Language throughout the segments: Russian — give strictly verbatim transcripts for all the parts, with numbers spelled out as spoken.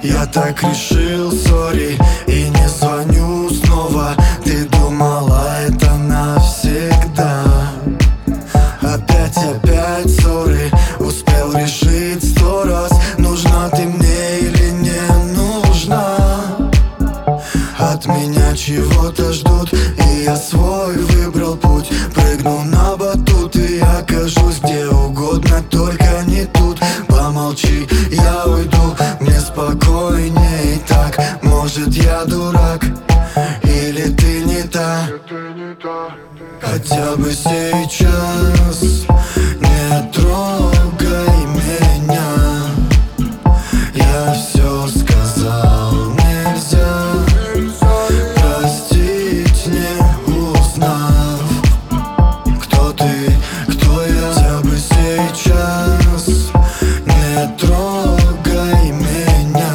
Я так решил, сори, и не звоню снова. Ты думала, это навсегда. Опять, опять, сори, успел решить сто раз, нужна ты мне или не нужна. От меня чего-то ждут, и я свой выбрал путь. Прыгну на батут и окажусь где угодно, только не тут. Помолчи, я уйду, мне спокойнее и так. Может, я дурак, или ты не та. Хотя бы сейчас не трогай меня. Я все сказал, нельзя простить, не узнав, кто ты, кто я. Хотя бы сейчас не трогай меня.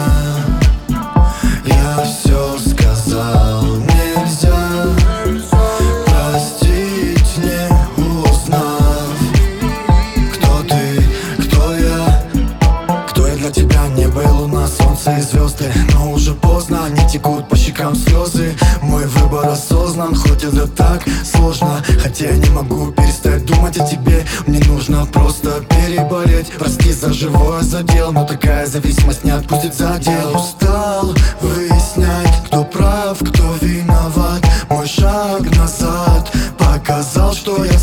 Я все сказал, нельзя простить, не узнав, кто ты, кто я. Кто я для тебя? Небо и луна, солнце и звезды. Но уже поздно, они текут по щекам слезы. Мой выбор осознан, хоть это так сложно. Хотя я не могу перестать думать о тебе. Мне нужно просто переболеть. Прости за живое задел, но такая зависимость не отпустит за дело. Устал выяснять, кто прав, кто виноват. Мой шаг назад показал, что я